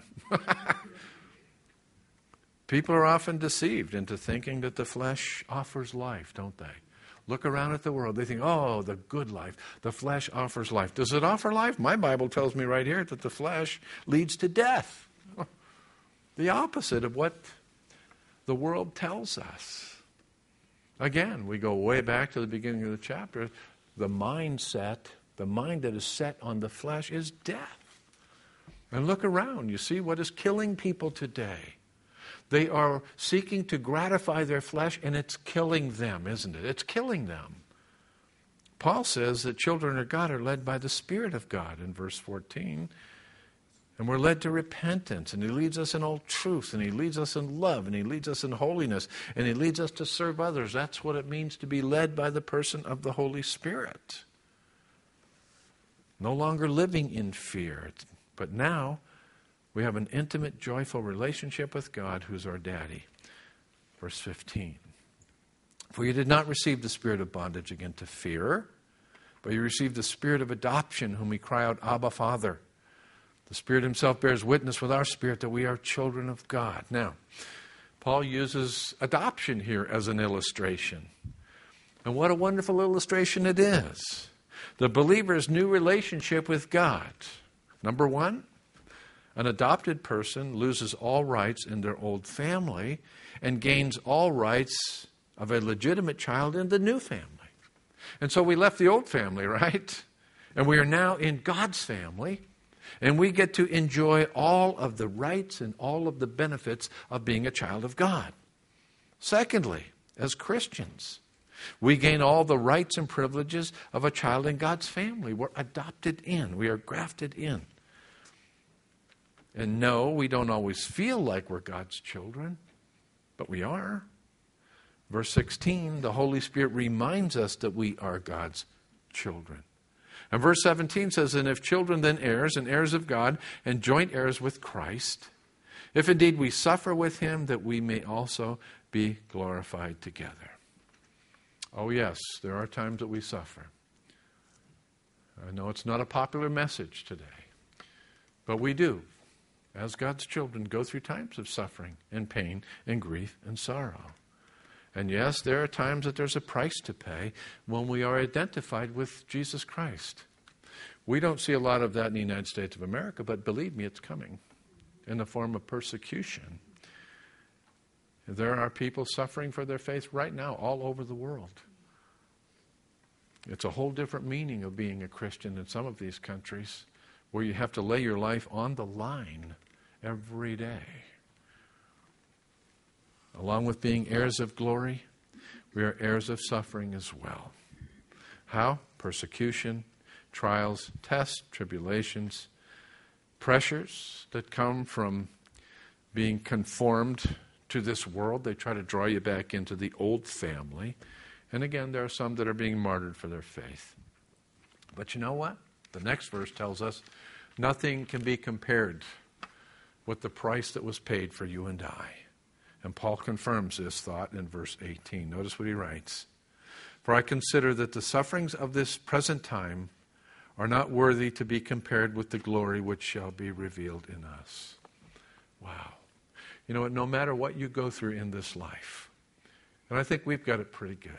People are often deceived into thinking that the flesh offers life, don't they? Look around at the world. They think, oh, the good life. The flesh offers life. Does it offer life? My Bible tells me right here that the flesh leads to death. The opposite of what the world tells us. Again, we go way back to the beginning of the chapter. The mind that is set on the flesh is death. And look around. You see what is killing people today. They are seeking to gratify their flesh, and it's killing them, isn't it? It's killing them. Paul says that children of God are led by the Spirit of God in verse 14. And we're led to repentance, and he leads us in all truth, and he leads us in love, and he leads us in holiness, and he leads us to serve others. That's what it means to be led by the person of the Holy Spirit. No longer living in fear, but now we have an intimate, joyful relationship with God, who's our daddy. Verse 15. For you did not receive the spirit of bondage again to fear, but you received the spirit of adoption, whom we cry out, Abba, Father. The Spirit himself bears witness with our spirit that we are children of God. Now, Paul uses adoption here as an illustration. And what a wonderful illustration it is. The believer's new relationship with God. Number one, an adopted person loses all rights in their old family and gains all rights of a legitimate child in the new family. And so we left the old family, right? And we are now in God's family. And we get to enjoy all of the rights and all of the benefits of being a child of God. Secondly, as Christians, we gain all the rights and privileges of a child in God's family. We're adopted in. We are grafted in. And no, we don't always feel like we're God's children, but we are. Verse 16, the Holy Spirit reminds us that we are God's children. And verse 17 says, and if children, then heirs, and heirs of God, and joint heirs with Christ, if indeed we suffer with him, that we may also be glorified together. Oh yes, there are times that we suffer. I know it's not a popular message today, but we do, as God's children, go through times of suffering and pain and grief and sorrow. And yes, there are times that there's a price to pay when we are identified with Jesus Christ. We don't see a lot of that in the United States of America, but believe me, it's coming in the form of persecution. There are people suffering for their faith right now all over the world. It's a whole different meaning of being a Christian in some of these countries where you have to lay your life on the line every day. Along with being heirs of glory, we are heirs of suffering as well. How? Persecution, trials, tests, tribulations, pressures that come from being conformed to this world. They try to draw you back into the old family. And again, there are some that are being martyred for their faith. But you know what? The next verse tells us nothing can be compared with the price that was paid for you and I. And Paul confirms this thought in verse 18. Notice what he writes. For I consider that the sufferings of this present time are not worthy to be compared with the glory which shall be revealed in us. Wow. You know what? No matter what you go through in this life, and I think we've got it pretty good.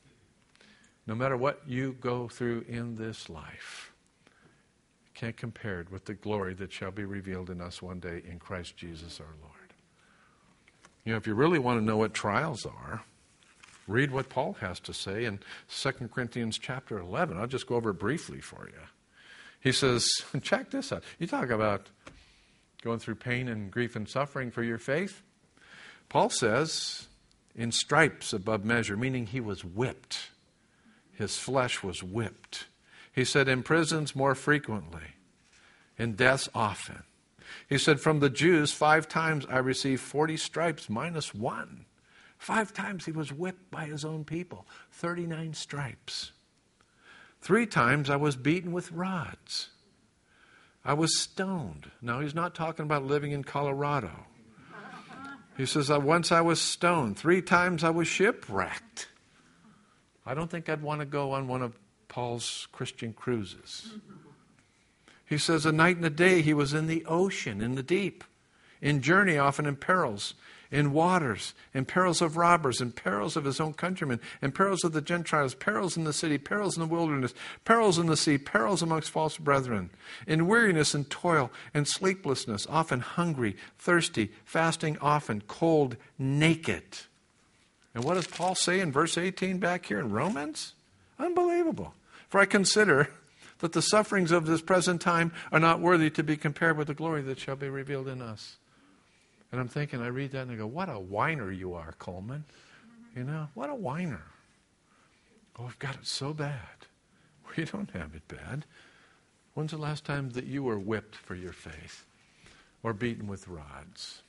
No matter what you go through in this life, you can't compare it with the glory that shall be revealed in us one day in Christ Jesus our Lord. You know, if you really want to know what trials are, read what Paul has to say in 2 Corinthians chapter 11. I'll just go over it briefly for you. He says, check this out. You talk about going through pain and grief and suffering for your faith. Paul says, in stripes above measure, meaning he was whipped. His flesh was whipped. He said, in prisons more frequently, in deaths often. He said, from the Jews 5 times I received 40 stripes minus 1. 5 times he was whipped by his own people. 39 stripes. 3 times I was beaten with rods. I was stoned. Now, he's not talking about living in Colorado. He says, once I was stoned. 3 times I was shipwrecked. I don't think I'd want to go on one of Paul's Christian cruises. He says, a night and a day he was in the ocean, in the deep, in journey, often in perils, in waters, in perils of robbers, in perils of his own countrymen, in perils of the Gentiles, perils in the city, perils in the wilderness, perils in the sea, perils amongst false brethren, in weariness and toil and sleeplessness, often hungry, thirsty, fasting often, cold, naked. And what does Paul say in verse 18 back here in Romans? Unbelievable. For I consider that the sufferings of this present time are not worthy to be compared with the glory that shall be revealed in us. And I'm thinking, I read that and I go, what a whiner you are, Coleman. You know, what a whiner. Oh, we've got it so bad. We don't have it bad. When's the last time that you were whipped for your faith? Or beaten with rods?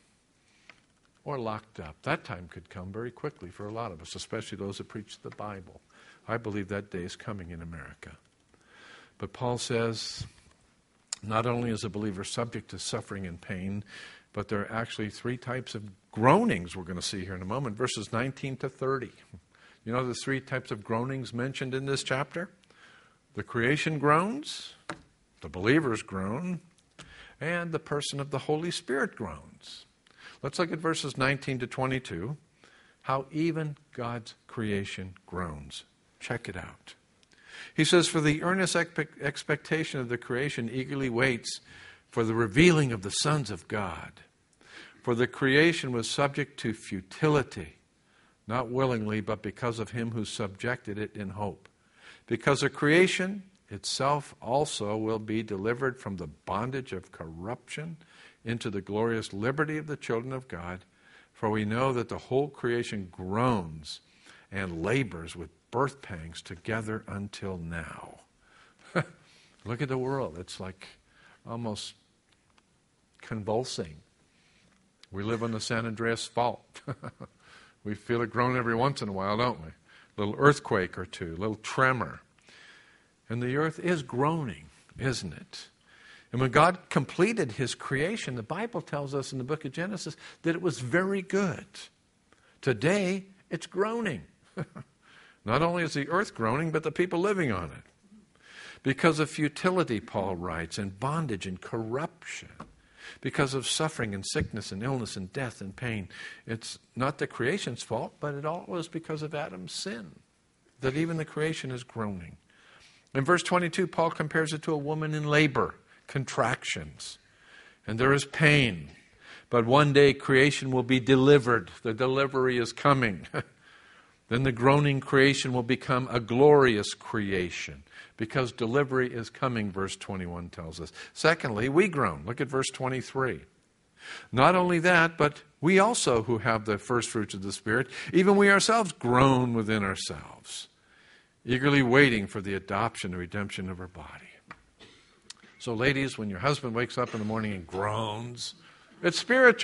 Or locked up? That time could come very quickly for a lot of us, especially those that preach the Bible. I believe that day is coming in America. But Paul says, not only is a believer subject to suffering and pain, but there are actually 3 types of groanings we're going to see here in a moment, verses 19 to 30. You know the 3 types of groanings mentioned in this chapter? The creation groans, the believers groan, and the person of the Holy Spirit groans. Let's look at verses 19 to 22, how even God's creation groans. Check it out. He says, for the earnest expectation of the creation eagerly waits for the revealing of the sons of God. For the creation was subject to futility, not willingly, but because of him who subjected it in hope. Because the creation itself also will be delivered from the bondage of corruption into the glorious liberty of the children of God. For we know that the whole creation groans and labors with birth pangs together until now. Look at the world. It's like almost convulsing. We live on the San Andreas Fault. We feel it groan every once in a while, don't we? A little earthquake or two, a little tremor. And the earth is groaning, isn't it? And when God completed his creation, the Bible tells us in the book of Genesis that it was very good. Today, it's groaning. Not only is the earth groaning, but the people living on it. Because of futility, Paul writes, and bondage and corruption. Because of suffering and sickness and illness and death and pain. It's not the creation's fault, but it all is because of Adam's sin. That even the creation is groaning. In verse 22, Paul compares it to a woman in labor, contractions. And there is pain. But one day creation will be delivered. The delivery is coming. Then the groaning creation will become a glorious creation because delivery is coming, verse 21 tells us. Secondly, we groan. Look at verse 23. Not only that, but we also who have the first fruits of the Spirit, even we ourselves groan within ourselves, eagerly waiting for the adoption and redemption of our body. So ladies, when your husband wakes up in the morning and groans, it's spiritual.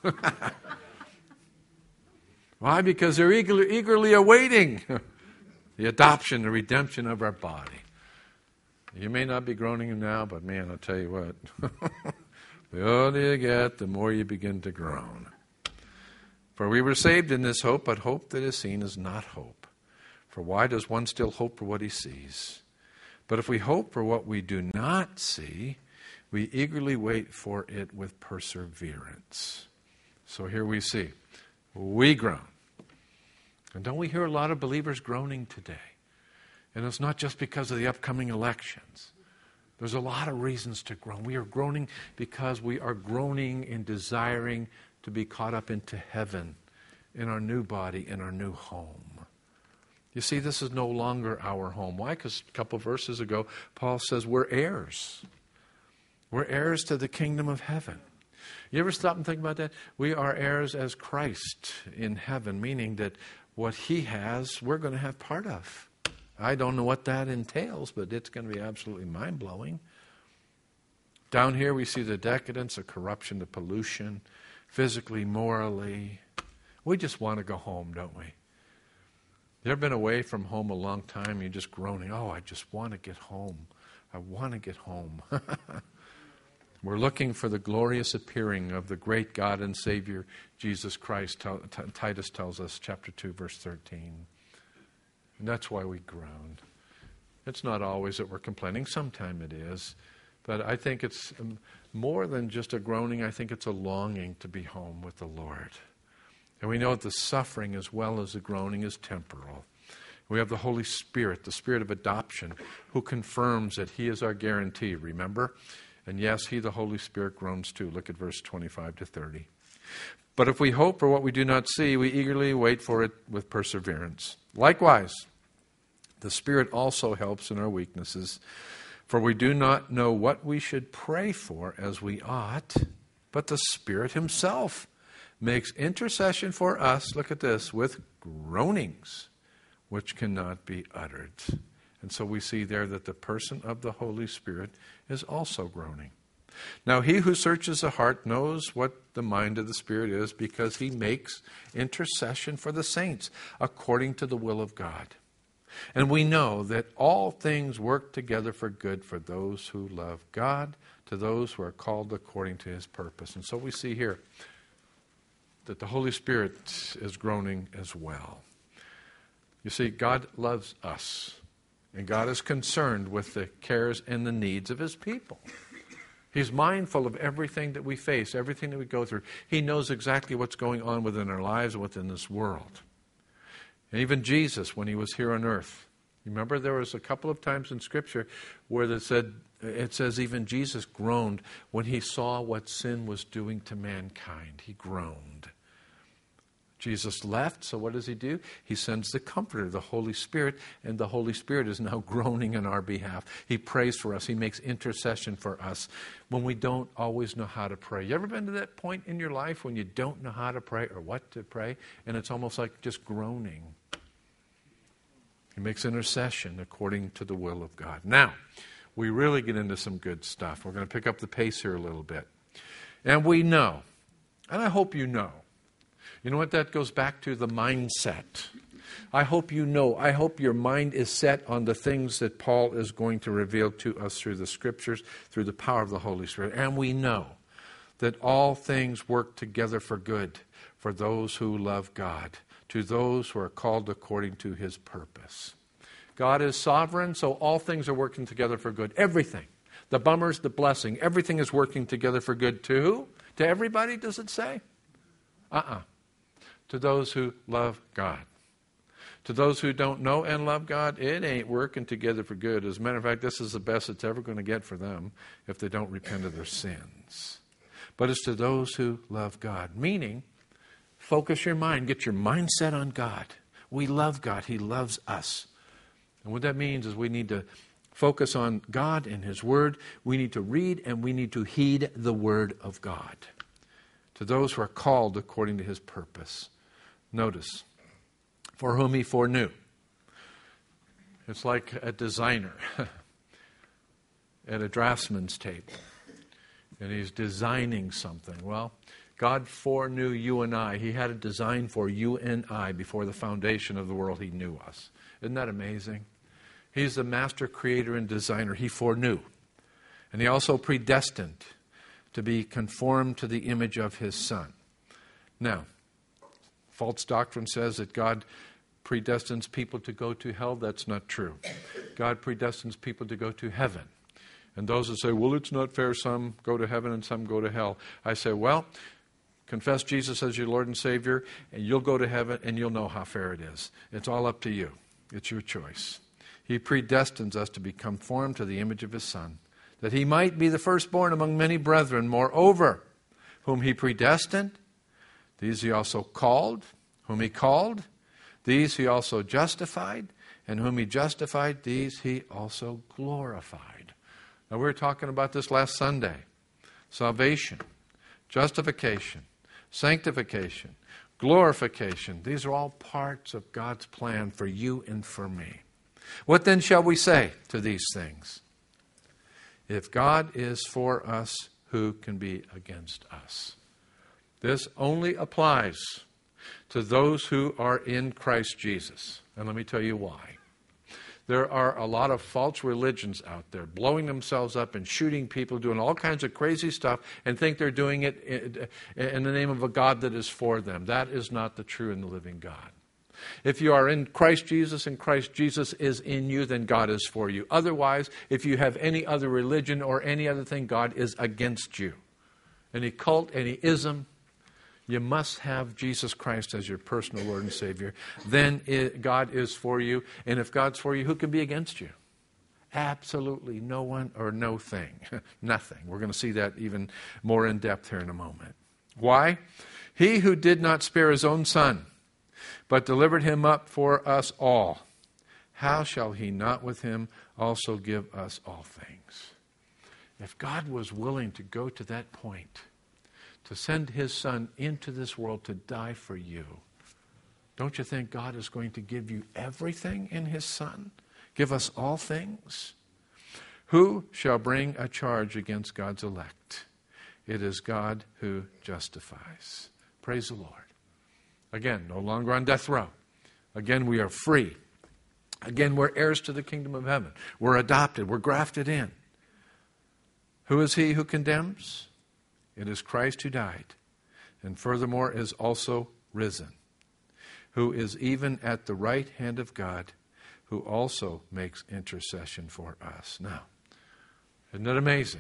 Why? Because they're eagerly awaiting the adoption, the redemption of our body. You may not be groaning now, but man, I'll tell you what. The older you get, the more you begin to groan. For we were saved in this hope, but hope that is seen is not hope. For why does one still hope for what he sees? But if we hope for what we do not see, we eagerly wait for it with perseverance. So here we see, we groan. And don't we hear a lot of believers groaning today? And it's not just because of the upcoming elections. There's a lot of reasons to groan. We are groaning because we are groaning and desiring to be caught up into heaven, in our new body, in our new home. You see, this is no longer our home. Why? Because a couple verses ago, Paul says we're heirs. We're heirs to the kingdom of heaven. You ever stop and think about that? We are heirs as Christ in heaven, meaning that what he has, we're going to have part of. I don't know what that entails, but it's going to be absolutely mind-blowing. Down here we see the decadence, the corruption, the pollution, physically, morally. We just want to go home, don't we? You ever been away from home a long time, you're just groaning, oh, I just want to get home. I want to get home. We're looking for the glorious appearing of the great God and Savior, Jesus Christ. Titus tells us, chapter 2, verse 13. And that's why we groan. It's not always that we're complaining. Sometimes it is. But I think it's more than just a groaning. I think it's a longing to be home with the Lord. And we know that the suffering as well as the groaning is temporal. We have the Holy Spirit, the Spirit of adoption, who confirms that He is our guarantee, remember? And yes, He, the Holy Spirit, groans too. Look at verse 25 to 30. But if we hope for what we do not see, we eagerly wait for it with perseverance. Likewise, the Spirit also helps in our weaknesses, for we do not know what we should pray for as we ought, but the Spirit Himself makes intercession for us, look at this, with groanings which cannot be uttered. And so we see there that the person of the Holy Spirit is also groaning. Now he who searches the heart knows what the mind of the Spirit is, because he makes intercession for the saints according to the will of God. And we know that all things work together for good for those who love God, to those who are called according to His purpose. And so we see here that the Holy Spirit is groaning as well. You see, God loves us, and God is concerned with the cares and the needs of His people. He's mindful of everything that we face, everything that we go through. He knows exactly what's going on within our lives and within this world. And even Jesus, when He was here on earth, remember there was a couple of times in Scripture where it says even Jesus groaned when He saw what sin was doing to mankind. He groaned. Jesus left, so what does He do? He sends the Comforter, the Holy Spirit, and the Holy Spirit is now groaning on our behalf. He prays for us. He makes intercession for us when we don't always know how to pray. You ever been to that point in your life when you don't know how to pray or what to pray, and it's almost like just groaning? He makes intercession according to the will of God. Now, we really get into some good stuff. We're going to pick up the pace here a little bit. And we know, and I hope you know, you know what that goes back to? The mindset. I hope you know. I hope your mind is set on the things that Paul is going to reveal to us through the Scriptures, through the power of the Holy Spirit. And we know that all things work together for good for those who love God, to those who are called according to His purpose. God is sovereign, so all things are working together for good. Everything. The bummers, the blessing, everything is working together for good to who? To everybody, does it say? To those who love God. To those who don't know and love God, it ain't working together for good. As a matter of fact, this is the best it's ever going to get for them if they don't repent of their sins. But it's to those who love God. Meaning, focus your mind. Get your mind set on God. We love God. He loves us. And what that means is we need to focus on God and His Word. We need to read and we need to heed the Word of God. To those who are called according to His purpose. Notice, for whom He foreknew. It's like a designer at a draftsman's table. And he's designing something. Well, God foreknew you and I. He had a design for you and I before the foundation of the world. He knew us. Isn't that amazing? He's the master creator and designer. He foreknew. And He also predestined to be conformed to the image of His Son. Now, false doctrine says that God predestines people to go to hell. That's not true. God predestines people to go to heaven. And those that say, well, it's not fair, some go to heaven and some go to hell. I say, well, confess Jesus as your Lord and Savior, and you'll go to heaven, and you'll know how fair it is. It's all up to you. It's your choice. He predestines us to be conformed to the image of His Son, that He might be the firstborn among many brethren. Moreover, whom He predestined, these He also called. Whom He called, these He also justified. And whom He justified, these He also glorified. Now, we were talking about this last Sunday. Salvation, justification, sanctification, glorification. These are all parts of God's plan for you and for me. What then shall we say to these things? If God is for us, who can be against us? This only applies to those who are in Christ Jesus. And let me tell you why. There are a lot of false religions out there blowing themselves up and shooting people, doing all kinds of crazy stuff, and think they're doing it in the name of a God that is for them. That is not the true and the living God. If you are in Christ Jesus and Christ Jesus is in you, then God is for you. Otherwise, if you have any other religion or any other thing, God is against you. Any cult, any ism, you must have Jesus Christ as your personal Lord and Savior. Then God is for you. And if God's for you, who can be against you? Absolutely no one or no thing. Nothing. We're going to see that even more in depth here in a moment. Why? He who did not spare His own Son, but delivered Him up for us all, how shall He not with Him also give us all things? If God was willing to go to that point, to send His Son into this world to die for you, don't you think God is going to give you everything in His Son? Give us all things? Who shall bring a charge against God's elect? It is God who justifies. Praise the Lord. Again, no longer on death row. Again, we are free. Again, we're heirs to the kingdom of heaven. We're adopted. We're grafted in. Who is He who condemns? It is Christ who died, and furthermore is also risen, who is even at the right hand of God, who also makes intercession for us. Now, isn't it amazing?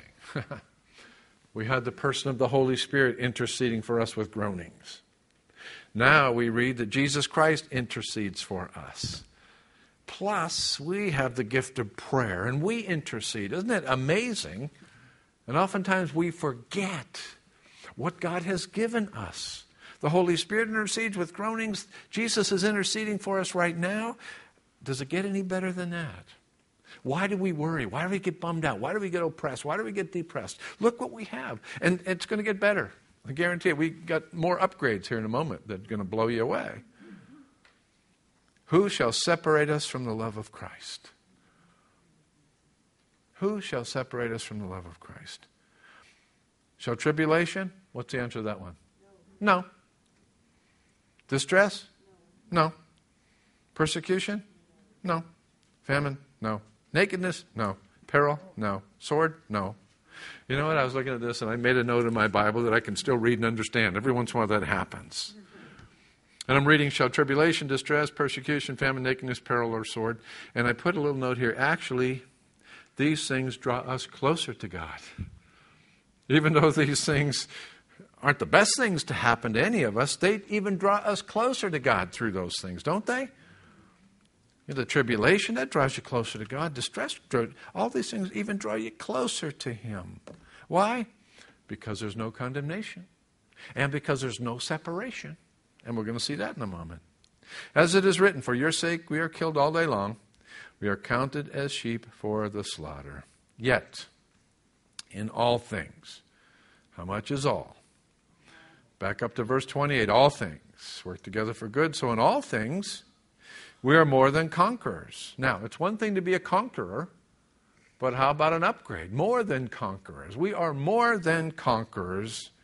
We had the person of the Holy Spirit interceding for us with groanings. Now we read that Jesus Christ intercedes for us. Plus, we have the gift of prayer, and we intercede. Isn't it amazing? And oftentimes we forget what God has given us. The Holy Spirit intercedes with groanings. Jesus is interceding for us right now. Does it get any better than that? Why do we worry? Why do we get bummed out? Why do we get oppressed? Why do we get depressed? Look what we have. And it's going to get better. I guarantee it. We got more upgrades here in a moment that are going to blow you away. Who shall separate us from the love of Christ? Who shall separate us from the love of Christ? Shall tribulation? What's the answer to that one? No. Distress? No. Persecution? No. Famine? No. Nakedness? No. Peril? No. Sword? No. You know what? I was looking at this and I made a note in my Bible that I can still read and understand. Every once in a while that happens. And I'm reading, shall tribulation, distress, persecution, famine, nakedness, peril, or sword. And I put a little note here. Actually, these things draw us closer to God. Even though these things aren't the best things to happen to any of us, they even draw us closer to God through those things, don't they? The tribulation, that draws you closer to God. Distress, all these things even draw you closer to Him. Why? Because there's no condemnation. And because there's no separation. And we're going to see that in a moment. As it is written, for your sake we are killed all day long. We are counted as sheep for the slaughter. Yet, in all things, how much is all? Back up to verse 28. All things work together for good. So in all things, we are more than conquerors. Now, it's one thing to be a conqueror, but how about an upgrade? More than conquerors. We are more than conquerors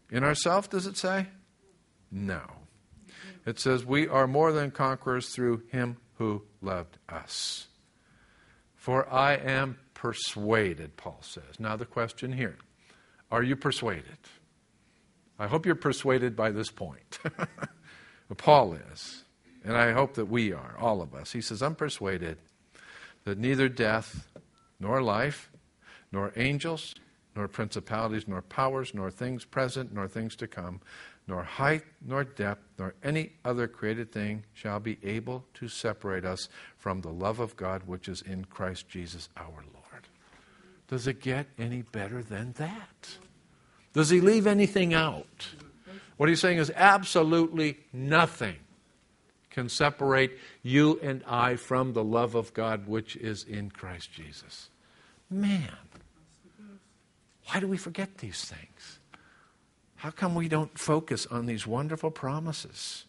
In ourselves, does it say? No. It says we are more than conquerors through him who loved us. For I am persuaded, Paul says. Now the question here, are you persuaded? I hope you're persuaded by this point. Paul is. And I hope that we are, all of us. He says, I'm persuaded that neither death, nor life, nor angels, nor principalities, nor powers, nor things present, nor things to come, nor height, nor depth, nor any other created thing shall be able to separate us from the love of God which is in Christ Jesus our Lord. Does it get any better than that? Does he leave anything out? What he's saying is absolutely nothing can separate you and I from the love of God which is in Christ Jesus. Man, why do we forget these things? How come we don't focus on these wonderful promises?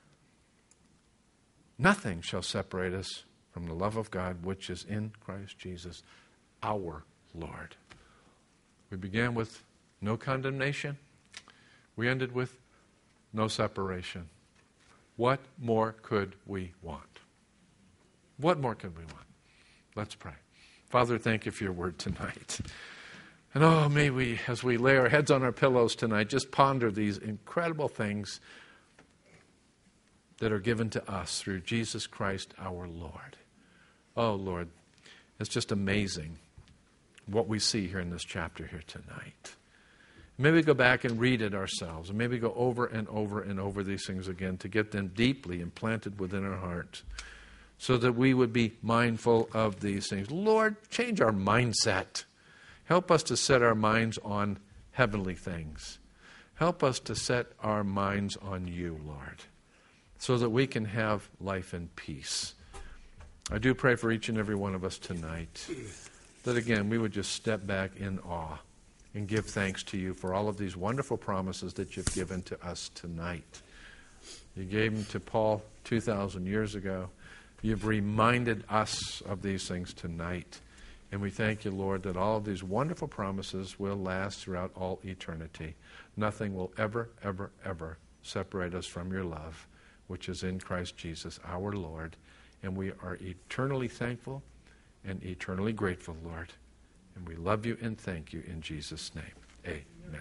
Nothing shall separate us from the love of God which is in Christ Jesus, our Lord. We began with no condemnation. We ended with no separation. What more could we want? What more could we want? Let's pray. Father, thank you for your word tonight. And oh, may we, as we lay our heads on our pillows tonight, just ponder these incredible things that are given to us through Jesus Christ our Lord. Oh, Lord, it's just amazing what we see here in this chapter here tonight. Maybe go back and read it ourselves, and maybe go over and over and over these things again to get them deeply implanted within our heart so that we would be mindful of these things. Lord, change our mindset. Help us to set our minds on heavenly things. Help us to set our minds on you, Lord, so that we can have life and peace. I do pray for each and every one of us tonight that, again, we would just step back in awe and give thanks to you for all of these wonderful promises that you've given to us tonight. You gave them to Paul 2,000 years ago. You've reminded us of these things tonight. And we thank you, Lord, that all of these wonderful promises will last throughout all eternity. Nothing will ever, ever, ever separate us from your love, which is in Christ Jesus, our Lord. And we are eternally thankful and eternally grateful, Lord. And we love you and thank you in Jesus' name. Amen.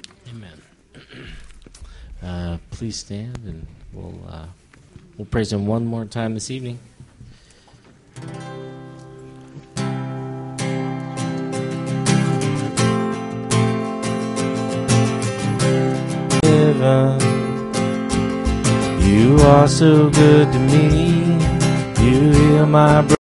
Amen. Please stand, and we'll praise him one more time this evening. You are so good to me. You heal my